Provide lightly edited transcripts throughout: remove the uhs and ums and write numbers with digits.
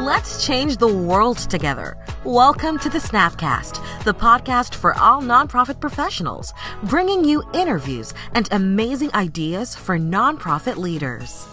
Let's change the world together. Welcome to the Snapcast, the podcast for all nonprofit professionals, bringing you interviews and amazing ideas for nonprofit leaders.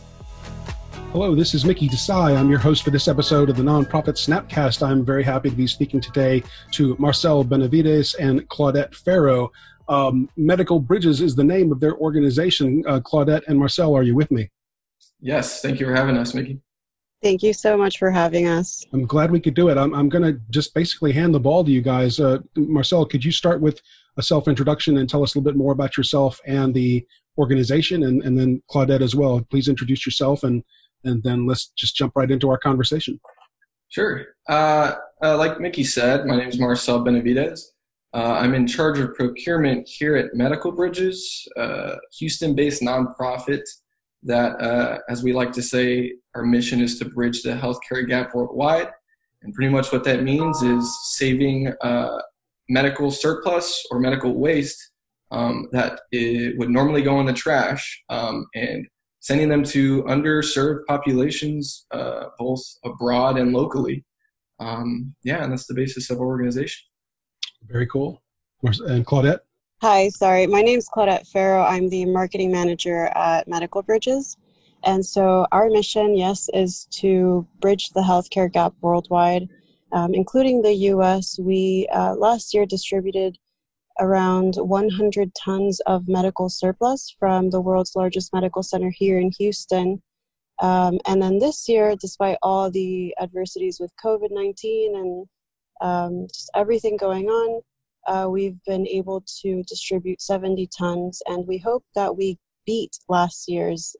Hello, this is Mickey Desai. I'm your host for this episode of the Nonprofit Snapcast. I'm very happy to be speaking today to Marcel Benavides and Claudette Farrow. Medical Bridges is the name of their organization. Claudette and Marcel, are you with me? Yes, thank you for having us, Mickey. Thank you so much for having us. I'm glad we could do it. I'm going to just basically hand the ball to you guys. Marcel, could you start with a self-introduction and tell us a little bit more about yourself and the organization, and then Claudette as well. Please introduce yourself, and then let's just jump right into our conversation. Sure. Like Mickey said, my name is Marcel Benavides. I'm in charge of procurement here at Medical Bridges, Houston-based nonprofit that, as we like to say, our mission is to bridge the healthcare gap worldwide. And pretty much what that means is saving medical surplus or medical waste that would normally go in the trash and sending them to underserved populations, both abroad and locally. And that's the basis of our organization. Very cool. And Claudette? Hi, my name's Claudette Farrow. I'm the marketing manager at Medical Bridges. And so our mission, yes, is to bridge the healthcare gap worldwide, including the U.S. We last year distributed around 100 tons of medical surplus from the world's largest medical center here in Houston. And then this year, despite all the adversities with COVID-19 and just everything going on, we've been able to distribute 70 tons, and we hope that we beat last year's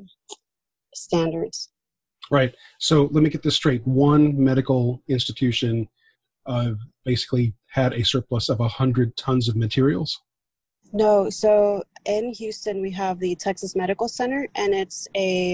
standards. Right. So let me get this straight. One medical institution basically had a surplus of 100 tons of materials? No. So in Houston, we have the Texas Medical Center, and it's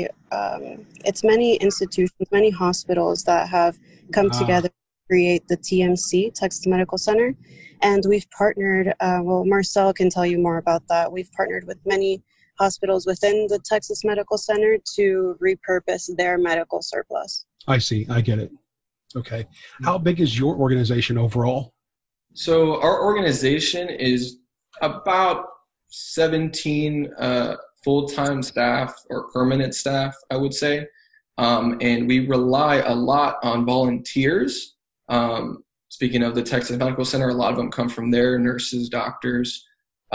many institutions, many hospitals that have come together to create the TMC, Texas Medical Center. And we've partnered, Marcel can tell you more about that. We've partnered with many hospitals within the Texas Medical Center to repurpose their medical surplus. I see. I get it. Okay. How big is your organization overall? So our organization is about 17 full-time staff or permanent staff, I would say. And we rely a lot on volunteers. Speaking of the Texas Medical Center, a lot of them come from there, nurses, doctors,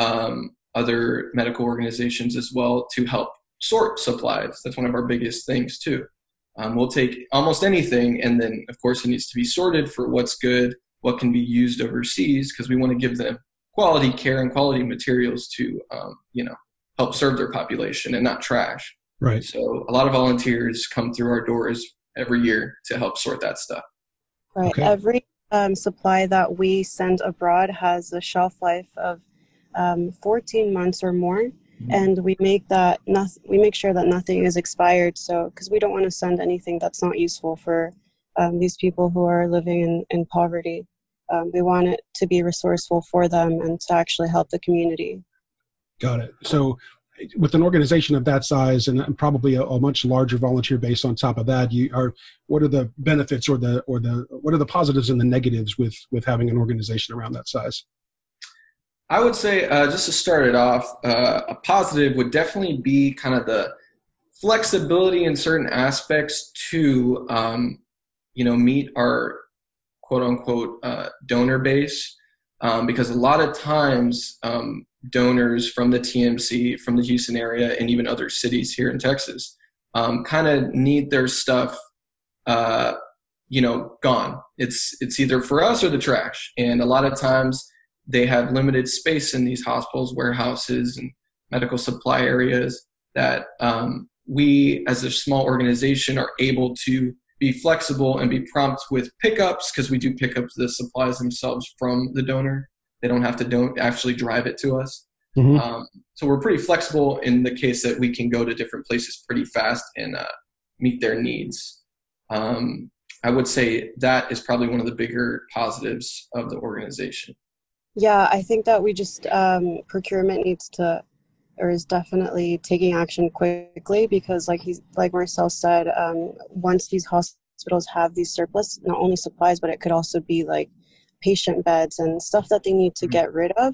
other medical organizations as well, to help sort supplies. That's one of our biggest things too. We'll take almost anything, and then of course it needs to be sorted for what's good, what can be used overseas, because we want to give them quality care and quality materials to help serve their population and not trash. Right. So a lot of volunteers come through our doors every year to help sort that stuff. Right. Okay. Every supply that we send abroad has a shelf life of 14 months or more, and we make sure that nothing is expired. So, because we don't want to send anything that's not useful for these people who are living in poverty. We want it to be resourceful for them and to actually help the community. Got it. So with an organization of that size and probably a much larger volunteer base on top of that, what are the benefits or what are the positives and the negatives with having an organization around that size? I would say, just to start it off, a positive would definitely be kind of the flexibility in certain aspects to, meet our quote unquote donor base, because a lot of times donors from the TMC, from the Houston area, and even other cities here in Texas, kind of need their stuff, gone. It's either for us or the trash, and a lot of times they have limited space in these hospitals, warehouses, and medical supply areas that we, as a small organization, are able to be flexible and be prompt with pickups, because we do pick up the supplies themselves from the donor. They don't have to actually drive it to us. Mm-hmm. So we're pretty flexible in the case that we can go to different places pretty fast and meet their needs. I would say that is probably one of the bigger positives of the organization. Yeah, I think that we just, procurement is definitely taking action quickly, because like Marcel said, once these hospitals have these surplus, not only supplies, but it could also be like patient beds and stuff that they need to get rid of.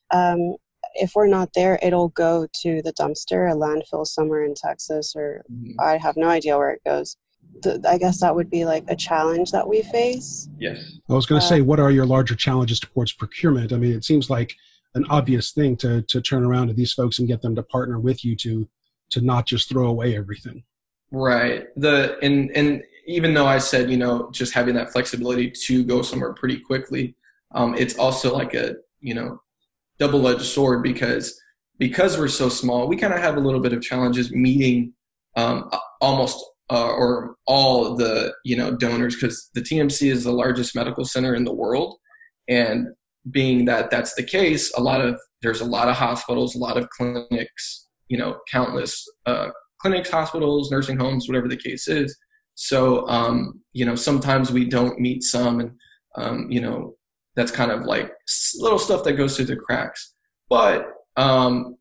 If we're not there, it'll go to the dumpster, a landfill somewhere in Texas, or I have no idea where it goes. I guess that would be like a challenge that we face. Yes. I was going to say, what are your larger challenges towards procurement? I mean, it seems like an obvious thing to turn around to these folks and get them to partner with you to not just throw away everything. Right. And even though I said, just having that flexibility to go somewhere pretty quickly, it's also like a, double-edged sword because we're so small, we kind of have a little bit of challenges meeting almost or all the, donors, because the TMC is the largest medical center in the world. And being that that's the case, there's a lot of hospitals, a lot of clinics, countless clinics, hospitals, nursing homes, whatever the case is. So, sometimes we don't meet some, and, that's kind of like little stuff that goes through the cracks. But, the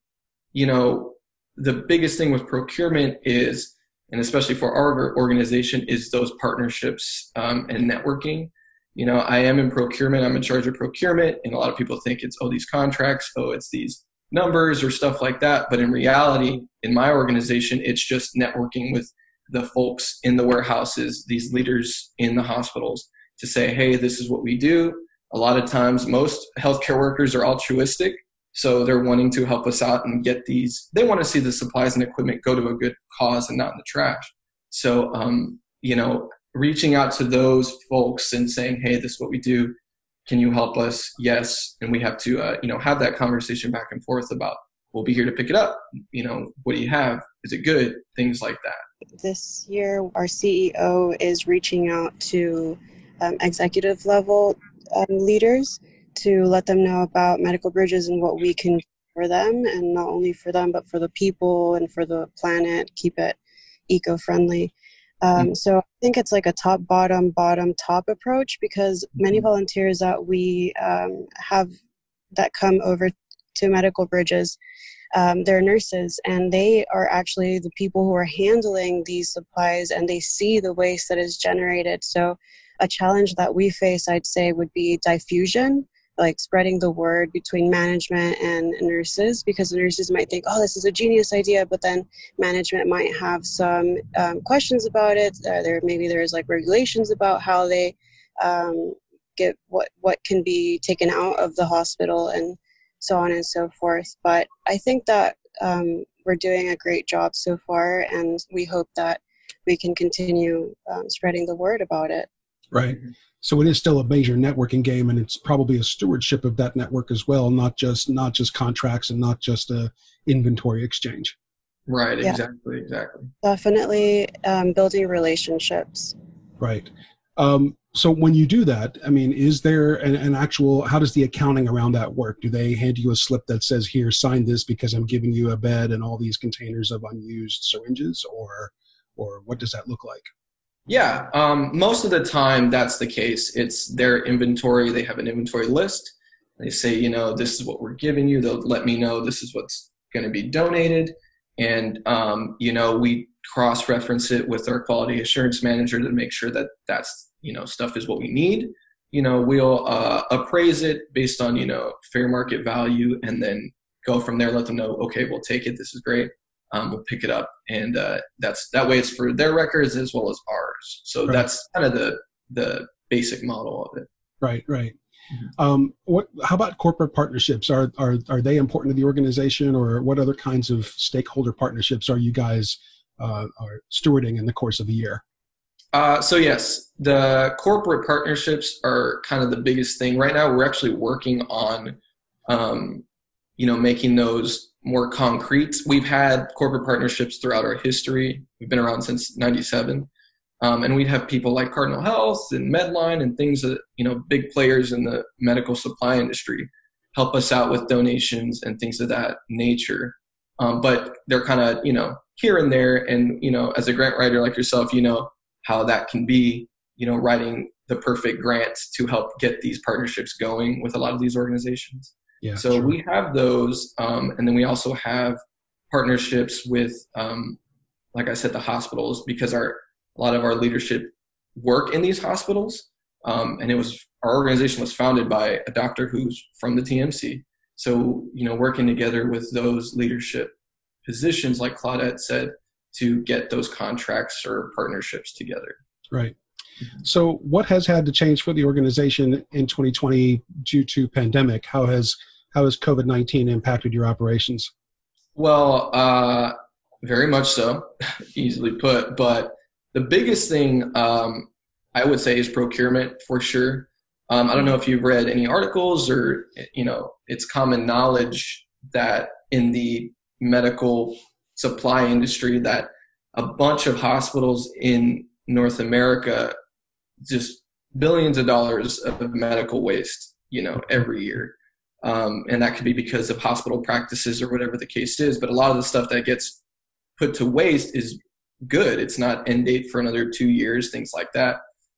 biggest thing with procurement is, and especially for our organization, is those partnerships and networking. I am in procurement. I'm in charge of procurement. And a lot of people think it's, these contracts, it's these numbers or stuff like that. But in reality, in my organization, it's just networking with the folks in the warehouses, these leaders in the hospitals, to say, hey, this is what we do. A lot of times, most healthcare workers are altruistic. So they're wanting to help us out and get they want to see the supplies and equipment go to a good cause and not in the trash. So, reaching out to those folks and saying, hey, this is what we do. Can you help us? Yes. And we have to, have that conversation back and forth about, we'll be here to pick it up. What do you have? Is it good? Things like that. This year, our CEO is reaching out to executive level leaders to let them know about Medical Bridges and what we can do for them, and not only for them, but for the people and for the planet, keep it eco-friendly. So I think it's like a top, bottom, top approach, because many volunteers that we have that come over to Medical Bridges, they're nurses, and they are actually the people who are handling these supplies, and they see the waste that is generated. So a challenge that we face, I'd say, would be diffusion, like spreading the word between management and nurses, because the nurses might think, this is a genius idea, but then management might have some questions about it. Maybe there's like regulations about how they get what can be taken out of the hospital and so on and so forth. But I think that we're doing a great job so far, and we hope that we can continue spreading the word about it. Right. So it is still a major networking game, and it's probably a stewardship of that network as well, not just contracts and not just a inventory exchange. Right. Yeah. Exactly. Definitely building relationships. Right. So when you do that, I mean, is there an actual, how does the accounting around that work? Do they hand you a slip that says, here, sign this because I'm giving you a bed and all these containers of unused syringes, or what does that look like? Yeah, most of the time that's the case. It's their inventory. They have an inventory list. They say, this is what we're giving you. They'll let me know this is what's going to be donated. And, we cross-reference it with our quality assurance manager to make sure that that's, stuff is what we need. We'll appraise it based on, fair market value, and then go from there, let them know, okay, we'll take it. This is great. We'll pick it up, and that way it's for their records as well as ours. So right. That's kind of the basic model of it. Right. How about corporate partnerships? Are they important to the organization, or what other kinds of stakeholder partnerships are you guys are stewarding in the course of a year? So yes, the corporate partnerships are kind of the biggest thing right now. We're actually working on, making those more concrete. We've had corporate partnerships throughout our history. We've been around since 97. And we'd have people like Cardinal Health and Medline and things that, big players in the medical supply industry help us out with donations and things of that nature. But they're kind of, here and there. And, as a grant writer like yourself, how that can be, writing the perfect grant to help get these partnerships going with a lot of these organizations. Yeah, so sure. We have those, and then we also have partnerships with, like I said, the hospitals, because a lot of our leadership work in these hospitals. And our organization was founded by a doctor who's from the TMC. So, working together with those leadership positions, like Claudette said, to get those contracts or partnerships together. Right. So what has had to change for the organization in 2020 due to pandemic? How has COVID-19 impacted your operations? Well, very much so, easily put. But the biggest thing I would say is procurement for sure. I don't know if you've read any articles or, it's common knowledge that in the medical supply industry that a bunch of hospitals in North America, just billions of dollars of medical waste, every year. And that could be because of hospital practices or whatever the case is. But a lot of the stuff that gets put to waste is good. It's not end date for another 2 years, things like that.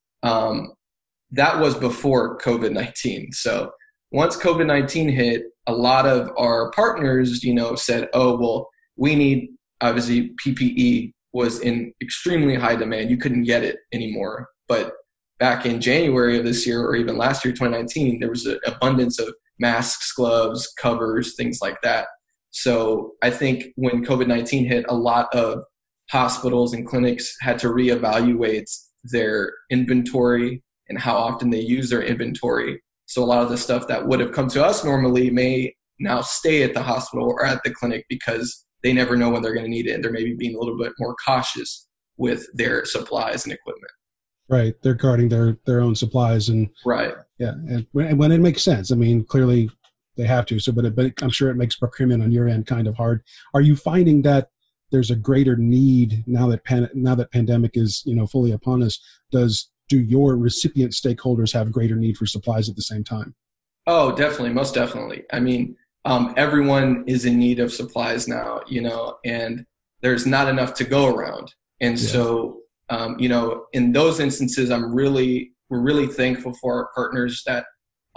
That was before COVID-19. So once COVID-19 hit, a lot of our partners, said, oh, well, we need, obviously PPE was in extremely high demand. You couldn't get it anymore. But back in January of this year, or even last year, 2019, there was an abundance of masks, gloves, covers, things like that. So I think when COVID-19 hit, a lot of hospitals and clinics had to reevaluate their inventory and how often they use their inventory. So a lot of the stuff that would have come to us normally may now stay at the hospital or at the clinic because they never know when they're going to need it. And they're maybe being a little bit more cautious with their supplies and equipment. Right. They're guarding their own supplies. And right. Yeah. And when it makes sense, I mean, clearly they have to. So, but I'm sure it makes procurement on your end kind of hard. Are you finding that there's a greater need now that pandemic is, fully upon us? Do your recipient stakeholders have greater need for supplies at the same time? Oh, definitely. Most definitely. I mean, everyone is in need of supplies now, and there's not enough to go around. And so, in those instances, we're really thankful for our partners that,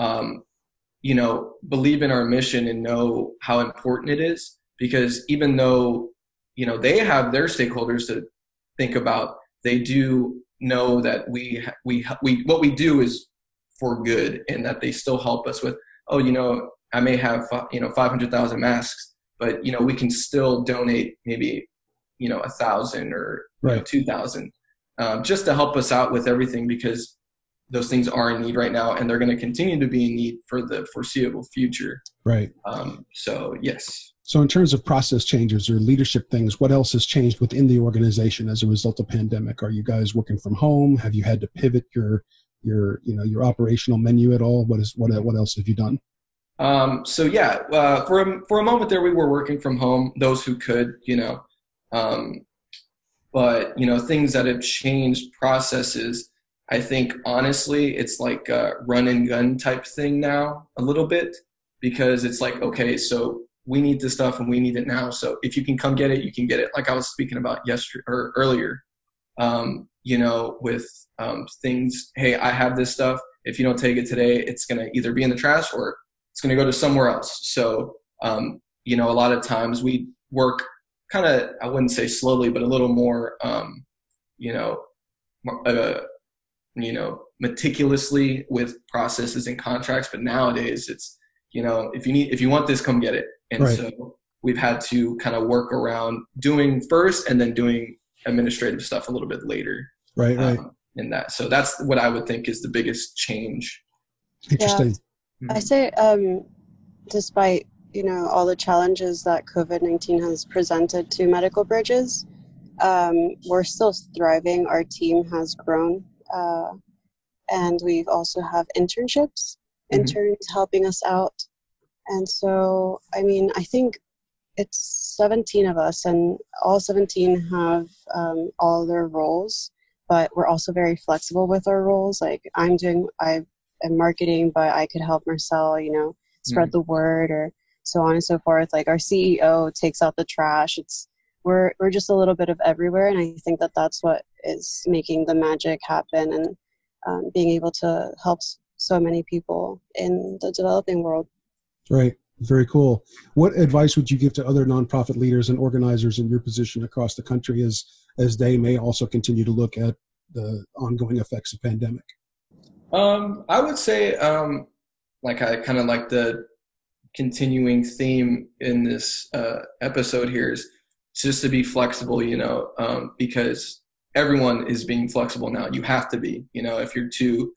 believe in our mission and know how important it is, because even though, they have their stakeholders to think about, they do know that what we do is for good, and that they still help us with, I may have, 500,000 masks, but, we can still donate maybe, 1,000 or 2,000, just to help us out with everything, because those things are in need right now, and they're going to continue to be in need for the foreseeable future. Right. So yes. So in terms of process changes or leadership things, what else has changed within the organization as a result of pandemic? Are you guys working from home? Have you had to pivot your operational menu at all? What else have you done? For a moment there, we were working from home, those who could, but things that have changed processes. I think honestly, it's like a run and gun type thing now a little bit, because it's like, okay, so we need this stuff and we need it now. So if you can come get it, you can get it. Like I was speaking about earlier, with things, hey, I have this stuff. If you don't take it today, it's going to either be in the trash or it's going to go to somewhere else. So, a lot of times we work kind of, I wouldn't say slowly, but a little more, meticulously with processes and contracts. But nowadays it's, if you want this, come get it. And right. So we've had to kind of work around doing first and then doing administrative stuff a little bit later. Right. In that. So that's what I would think is the biggest change. Interesting. Yeah. I say, despite, all the challenges that COVID-19 has presented to Medical Bridges, we're still thriving. Our team has grown. And we've also have internships, interns helping us out. And so, I think it's 17 of us, and all 17 have all their roles, but we're also very flexible with our roles. Like I am marketing, but I could help Marcel, spread the word or so on and so forth. Like our CEO takes out the trash. We're just a little bit of everywhere. And I think that that's what is making the magic happen, and being able to help so many people in the developing world. Right. Very cool. What advice would you give to other nonprofit leaders and organizers in your position across the country as they may also continue to look at the ongoing effects of pandemic? I would say, like I kind of like the continuing theme in this episode here is just to be flexible, because everyone is being flexible now. You have to be, if you're too,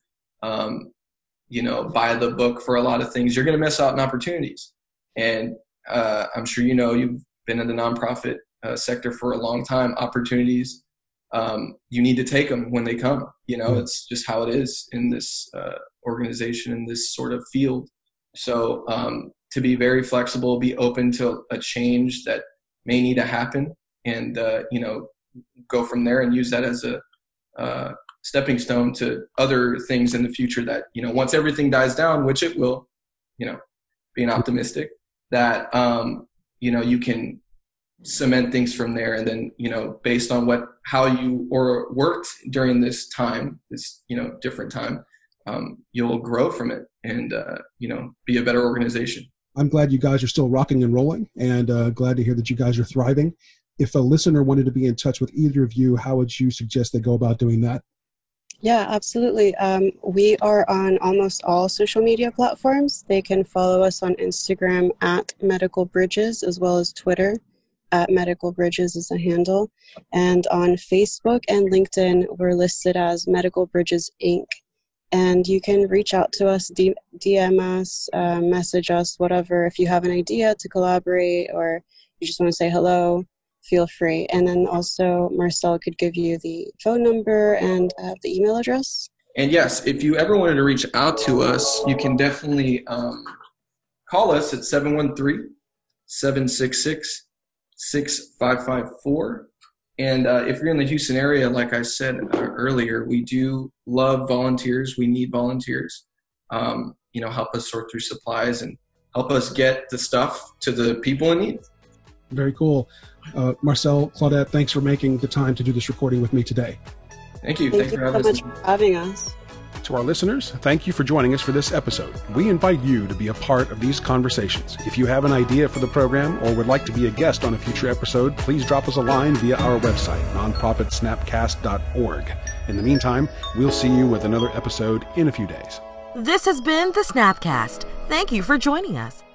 by the book for a lot of things, you're going to miss out on opportunities. And I'm sure you've been in the nonprofit sector for a long time. Opportunities, you need to take them when they come. It's just how it is in this organization, in this sort of field. So to be very flexible, be open to a change that may need to happen, and go from there and use that as a stepping stone to other things in the future that, once everything dies down, which it will, being optimistic, that, you can cement things from there. And then, based on how you worked during this time, this, different time, you'll grow from it and, be a better organization. I'm glad you guys are still rocking and rolling, and glad to hear that you guys are thriving. If a listener wanted to be in touch with either of you, how would you suggest they go about doing that? Yeah, absolutely. We are on almost all social media platforms. They can follow us on Instagram at Medical Bridges, as well as Twitter at Medical Bridges is a handle. And on Facebook and LinkedIn, we're listed as Medical Bridges, Inc. And you can reach out to us, DM us, message us, whatever. If you have an idea to collaborate or you just want to say hello, feel free. And then also Marcel could give you the phone number and the email address. And yes, if you ever wanted to reach out to us, you can definitely call us at 713-766-6554. And if you're in the Houston area, like I said earlier, we do love volunteers. We need volunteers. Help us sort through supplies and help us get the stuff to the people in need. Very cool. Marcel, Claudette, thanks for making the time to do this recording with me today. Thank you. Thank you so much for having us. To our listeners, thank you for joining us for this episode. We invite you to be a part of these conversations. If you have an idea for the program or would like to be a guest on a future episode, please drop us a line via our website, nonprofitsnapcast.org. In the meantime, we'll see you with another episode in a few days. This has been the Snapcast. Thank you for joining us.